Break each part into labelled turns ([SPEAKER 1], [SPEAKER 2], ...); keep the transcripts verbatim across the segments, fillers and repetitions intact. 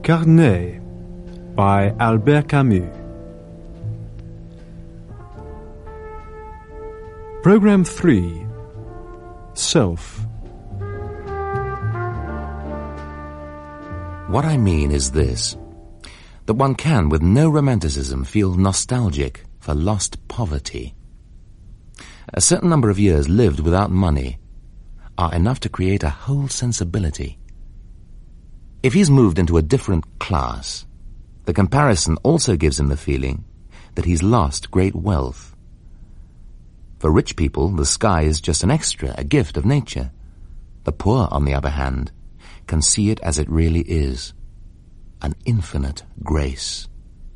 [SPEAKER 1] Carnet by Albert Camus. Program three. Self.
[SPEAKER 2] What I mean is this, that one can, with no romanticism, feel nostalgic for lost poverty. A certain number of years lived without money are enough to create a whole sensibility. If he's moved into a different class, the comparison also gives him the feeling that he's lost great wealth. For rich people, the sky is just an extra, a gift of nature. The poor, on the other hand, can see it as it really is, an infinite grace.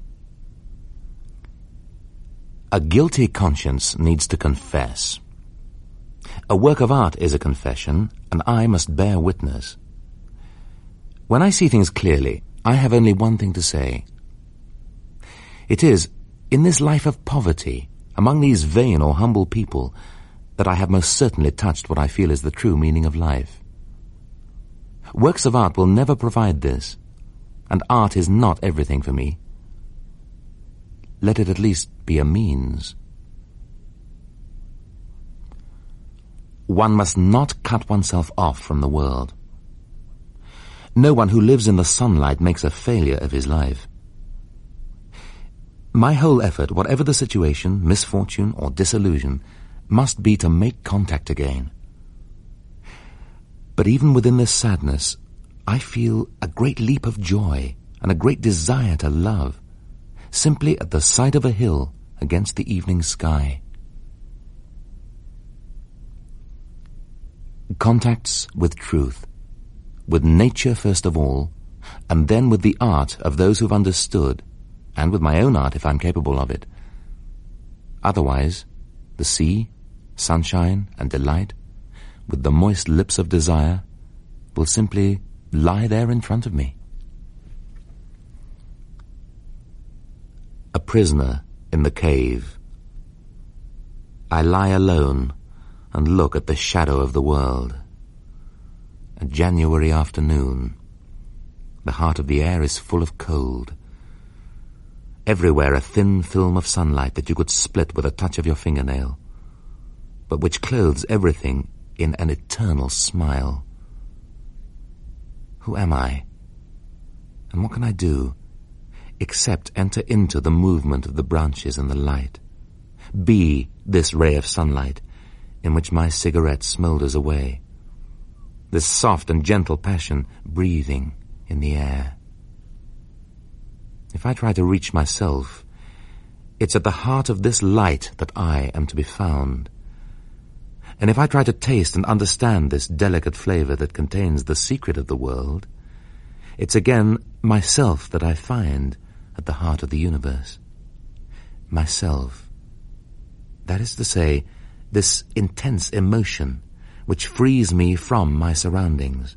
[SPEAKER 2] A guilty conscience needs to confess. A work of art is a confession, and I must bear witness. When I see things clearly, I have only one thing to say. It is, in this life of poverty, among these vain or humble people, that I have most certainly touched what I feel is the true meaning of life. Works of art will never provide this, and art is not everything for me. Let it at least be a means. One must not cut oneself off from the world. No one who lives in the sunlight makes a failure of his life. My whole effort, whatever the situation, misfortune or disillusion, must be to make contact again. But even within this sadness, I feel a great leap of joy and a great desire to love, simply at the sight of a hill against the evening sky. Contacts with truth, with nature first of all, and then with the art of those who've understood, and with my own art if I'm capable of it. Otherwise, the sea, sunshine and delight, with the moist lips of desire, will simply lie there in front of me. A prisoner in the cave. I lie alone and look at the shadow of the world. A January afternoon. The heart of the air is full of cold. Everywhere a thin film of sunlight that you could split with a touch of your fingernail, but which clothes everything in an eternal smile. Who am I? And what can I do except enter into the movement of the branches and the light? Be this ray of sunlight in which my cigarette smoulders away, this soft and gentle passion breathing in the air. If I try to reach myself, it's at the heart of this light that I am to be found. And if I try to taste and understand this delicate flavor that contains the secret of the world, it's again myself that I find at the heart of the universe. Myself. That is to say, this intense emotion which frees me from my surroundings.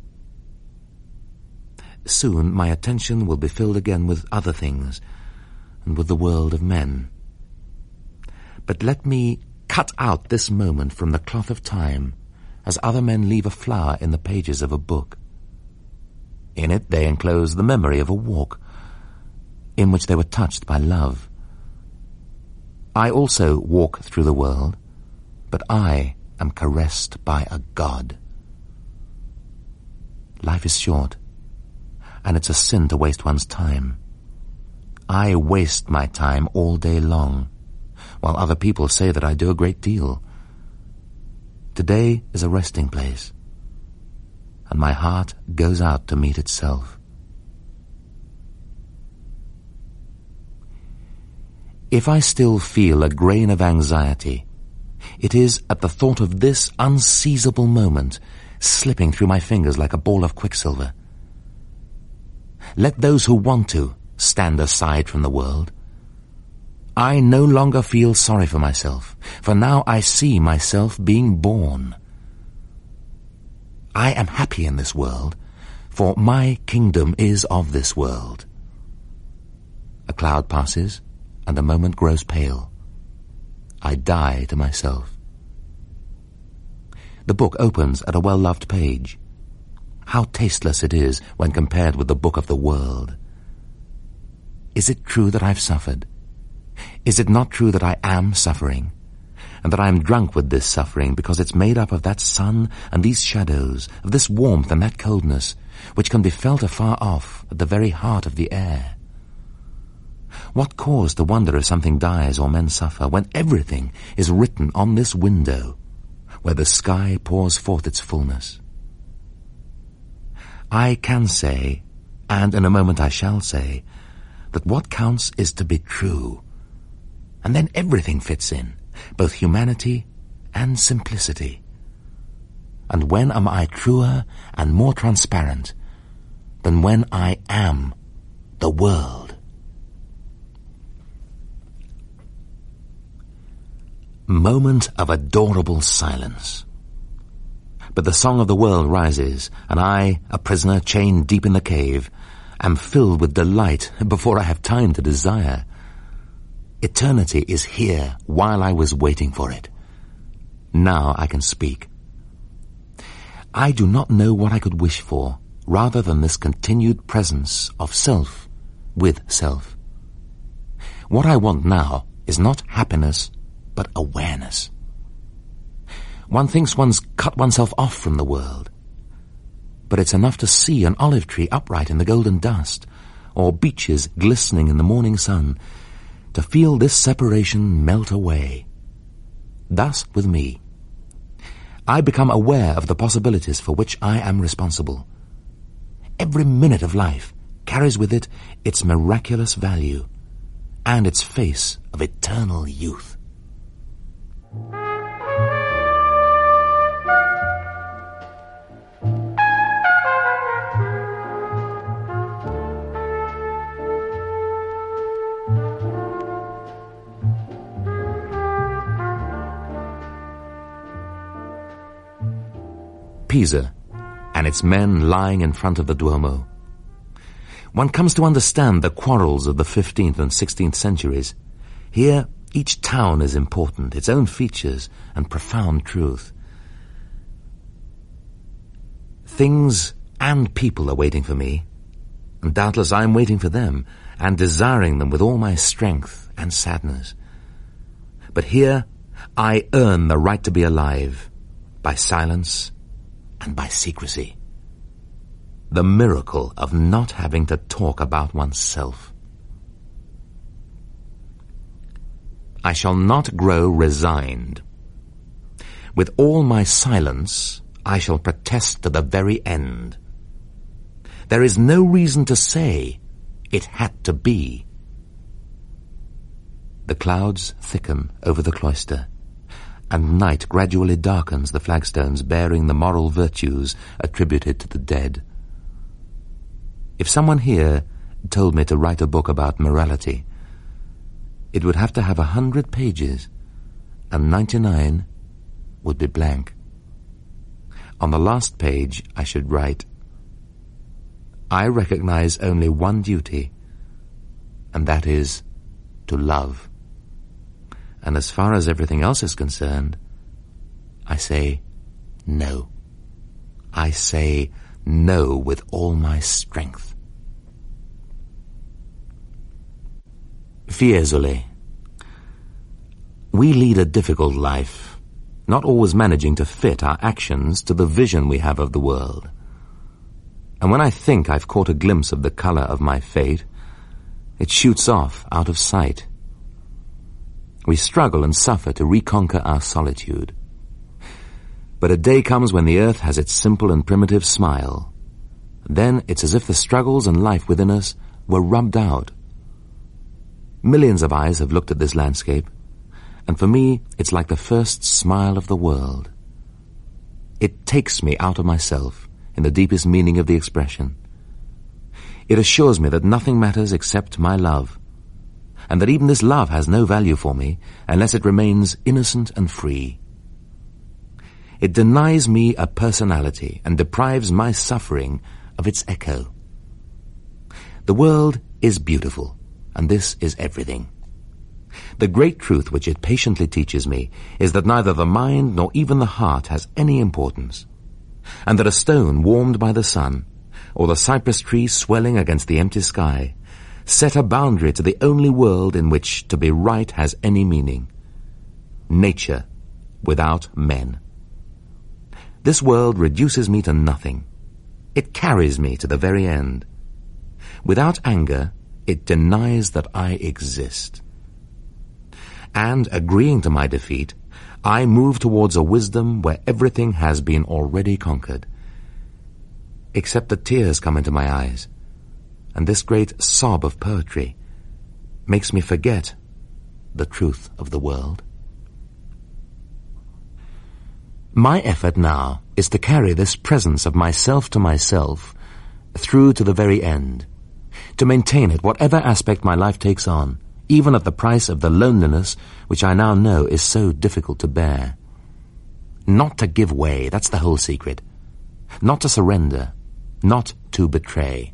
[SPEAKER 2] Soon my attention will be filled again with other things and with the world of men. But let me cut out this moment from the cloth of time as other men leave a flower in the pages of a book. In it they enclose the memory of a walk in which they were touched by love. I also walk through the world, but I am caressed by a God. Life is short, and it's a sin to waste one's time. I waste my time all day long, while other people say that I do a great deal. Today is a resting place, and my heart goes out to meet itself. If I still feel a grain of anxiety, it is at the thought of this unseizable moment slipping through my fingers like a ball of quicksilver. Let those who want to stand aside from the world. I no longer feel sorry for myself, for now I see myself being born. I am happy in this world, for my kingdom is of this world. A cloud passes, and a moment grows pale. I die to myself. The book opens at a well-loved page. how tasteless it is when compared with the book of the world. Is it true that I've suffered? Is it not true that I am suffering, and that I am drunk with this suffering because it's made up of that sun and these shadows, of this warmth and that coldness, which can be felt afar off at the very heart of the air? What cause to wonder if something dies or men suffer, when everything is written on this window, where the sky pours forth its fullness? I can say, and in a moment I shall say, that what counts is to be true, and then everything fits in, both humanity and simplicity. And when am I truer and more transparent than when I am the world? Moment of adorable silence. But the song of the world rises, and I, a prisoner chained deep in the cave, am filled with delight before I have time to desire. Eternity is here while I was waiting for it. Now I can speak. I do not know what I could wish for rather than this continued presence of self with self. What I want now is not happiness, but awareness. One thinks one's cut oneself off from the world, but it's enough to see an olive tree upright in the golden dust, or beeches glistening in the morning sun, to feel this separation melt away. Thus with me. I become aware of the possibilities for which I am responsible. Every minute of life carries with it its miraculous value and its face of eternal youth. Pisa, and its men lying in front of the Duomo. One comes to understand the quarrels of the fifteenth and sixteenth centuries. Here, each town is important, its own features and profound truth. Things and people are waiting for me, and doubtless I am waiting for them, and desiring them with all my strength and sadness. But here, I earn the right to be alive, by silence and by secrecy. The miracle of not having to talk about oneself. I shall not grow resigned. With all my silence, I shall protest to the very end. There is no reason to say it had to be. The clouds thicken over the cloister, and night gradually darkens the flagstones bearing the moral virtues attributed to the dead. If someone here told me to write a book about morality, it would have to have a hundred pages, and ninety-nine would be blank. On the last page I should write, I recognize only one duty, and that is to love. And as far as everything else is concerned, I say no. I say no with all my strength. Fiesole. We lead a difficult life, not always managing to fit our actions to the vision we have of the world. And when I think I've caught a glimpse of the color of my fate, it shoots off out of sight. We struggle and suffer to reconquer our solitude. But a day comes when the earth has its simple and primitive smile. Then it's as if the struggles and life within us were rubbed out. Millions of eyes have looked at this landscape, and for me it's like the first smile of the world. It takes me out of myself in the deepest meaning of the expression. It assures me that nothing matters except my love, and that even this love has no value for me unless it remains innocent and free. It denies me a personality and deprives my suffering of its echo. The world is beautiful, and this is everything. The great truth which it patiently teaches me is that neither the mind nor even the heart has any importance. and that a stone warmed by the sun, or the cypress tree swelling against the empty sky, set a boundary to the only world in which to be right has any meaning. Nature without men. This world reduces me to nothing. It carries me to the very end. Without anger, it denies that I exist. And, agreeing to my defeat, I move towards a wisdom where everything has been already conquered. Except that tears come into my eyes, and this great sob of poetry makes me forget the truth of the world. My effort now is to carry this presence of myself to myself through to the very end, to maintain it whatever aspect my life takes on, even at the price of the loneliness which I now know is so difficult to bear. Not to give way, that's the whole secret. Not to surrender, not to betray.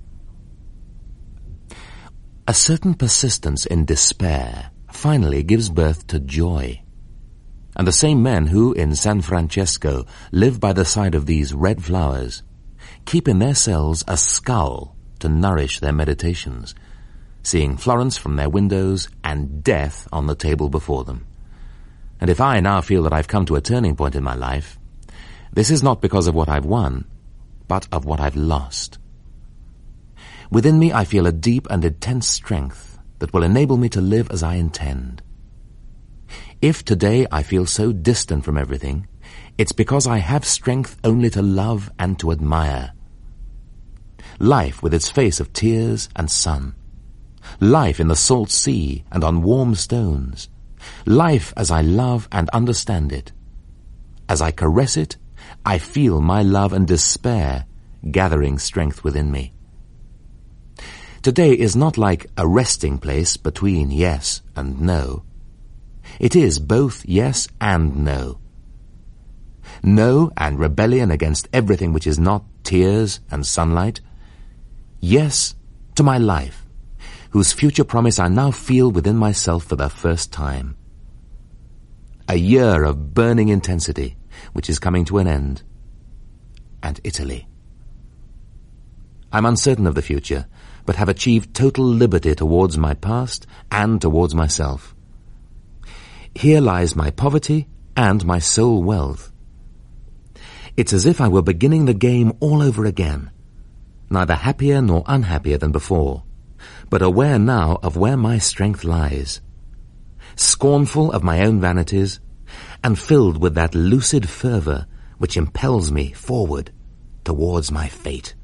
[SPEAKER 2] A certain persistence in despair finally gives birth to joy. And the same men who, in San Francesco, live by the side of these red flowers, keep in their cells a skull to nourish their meditations, seeing Florence from their windows and death on the table before them. And if I now feel that I've come to a turning point in my life, this is not because of what I've won, but of what I've lost. Within me I feel a deep and intense strength that will enable me to live as I intend. If today I feel so distant from everything, it's because I have strength only to love and to admire. Life with its face of tears and sun. Life in the salt sea and on warm stones. Life as I love and understand it. As I caress it, I feel my love and despair gathering strength within me. Today is not like a resting place between yes and no. It is both yes and no. No and rebellion against everything which is not tears and sunlight. Yes to my life, whose future promise I now feel within myself for the first time. A year of burning intensity, which is coming to an end. And Italy. I'm uncertain of the future, but have achieved total liberty towards my past and towards myself. Here lies my poverty and my soul wealth. It's as if I were beginning the game all over again, neither happier nor unhappier than before, but aware now of where my strength lies, scornful of my own vanities, and filled with that lucid fervor which impels me forward towards my fate.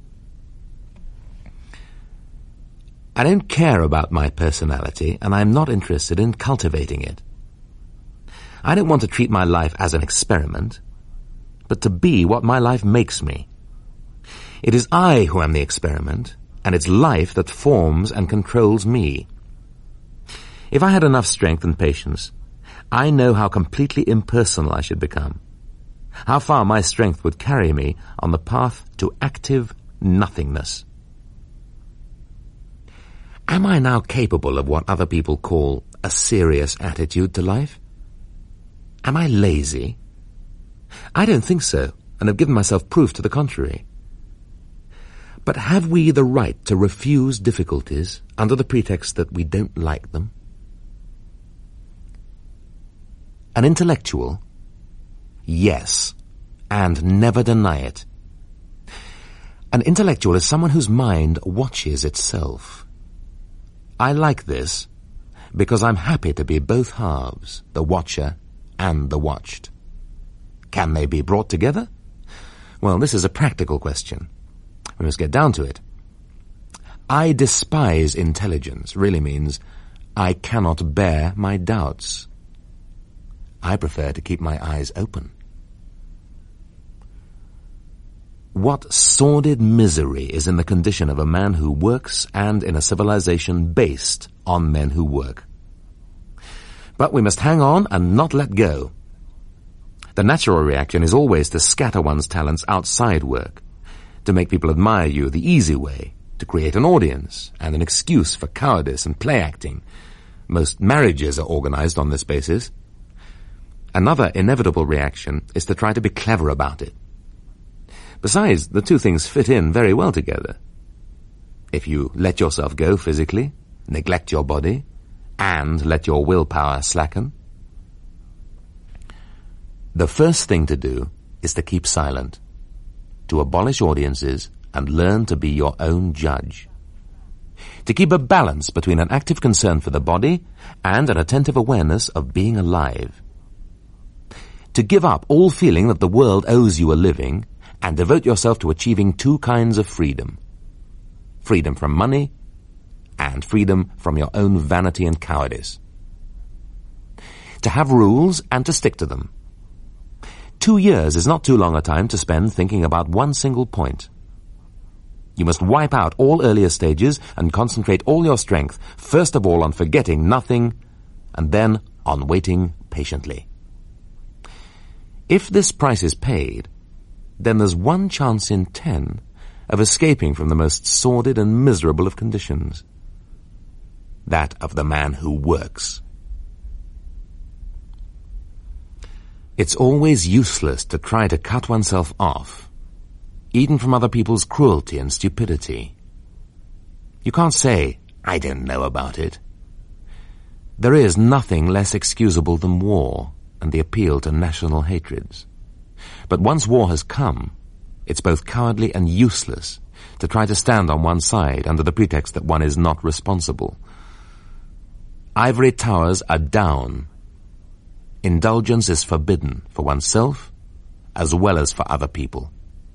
[SPEAKER 2] I don't care about my personality, and I'm not interested in cultivating it. I don't want to treat my life as an experiment, but to be what my life makes me. It is I who am the experiment, and it's life that forms and controls me. If I had enough strength and patience, I know how completely impersonal I should become, how far my strength would carry me on the path to active nothingness. Am I now capable of what other people call a serious attitude to life? Am I lazy? I don't think so, and have given myself proof to the contrary. But have we the right to refuse difficulties under the pretext that we don't like them? An intellectual? Yes, and never deny it. An intellectual is someone whose mind watches itself. I like this because I'm happy to be both halves, the watcher and the watched. Can they be brought together? Well, this is a practical question. We must get down to it. I despise intelligence really means I cannot bear my doubts. I prefer to keep my eyes open. What sordid misery is in the condition of a man who works and in a civilization based on men who work. But we must hang on and not let go. The natural reaction is always to scatter one's talents outside work, to make people admire you the easy way, to create an audience and an excuse for cowardice and play acting. Most marriages are organized on this basis. Another inevitable reaction is to try to be clever about it. Besides, the two things fit in very well together. If you let yourself go physically, neglect your body, and let your willpower slacken, the first thing to do is to keep silent, to abolish audiences and learn to be your own judge, to keep a balance between an active concern for the body and an attentive awareness of being alive, to give up all feeling that the world owes you a living and devote yourself to achieving two kinds of freedom: freedom from money and freedom from your own vanity and cowardice. To have rules and to stick to them. Two years is not too long a time to spend thinking about one single point. You must wipe out all earlier stages and concentrate all your strength, first of all on forgetting nothing, and then on waiting patiently. If this price is paid, then there's one chance in ten of escaping from the most sordid and miserable of conditions, that of the man who works. It's always useless to try to cut oneself off, even from other people's cruelty and stupidity. You can't say, "I don't know about it." There is nothing less excusable than war and the appeal to national hatreds. But once war has come, it's both cowardly and useless to try to stand on one side under the pretext that one is not responsible. Ivory towers are down. Indulgence is forbidden for oneself as well as for other people.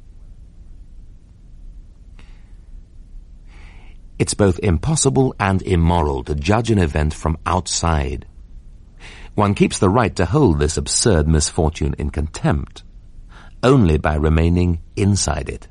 [SPEAKER 2] It's both impossible and immoral to judge an event from outside. One keeps the right to hold this absurd misfortune in contempt only by remaining inside it.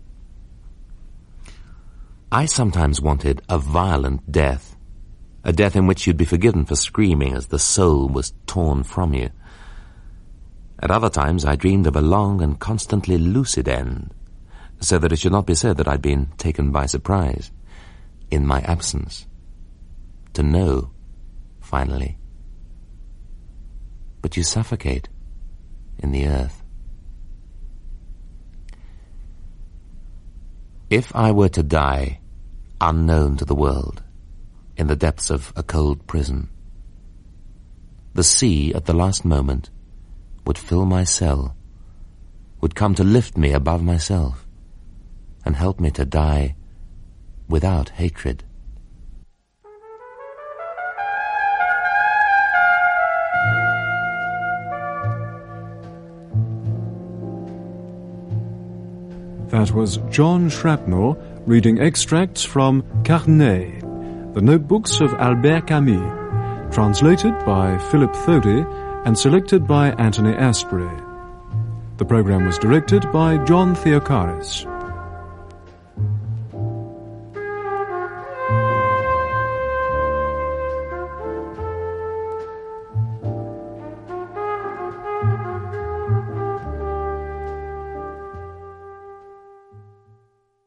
[SPEAKER 2] I sometimes wanted a violent death, a death in which you'd be forgiven for screaming as the soul was torn from you. At other times I dreamed of a long and constantly lucid end, so that it should not be said that I'd been taken by surprise, in my absence, to know, finally. But you suffocate in the earth. If I were to die unknown to the world, in the depths of a cold prison, the sea at the last moment would fill my cell, would come to lift me above myself, and help me to die without hatred.
[SPEAKER 1] That was John Shrapnel reading extracts from Carnet, the notebooks of Albert Camus, translated by Philip Thody and selected by Anthony Asprey. The program was directed by John Theocaris.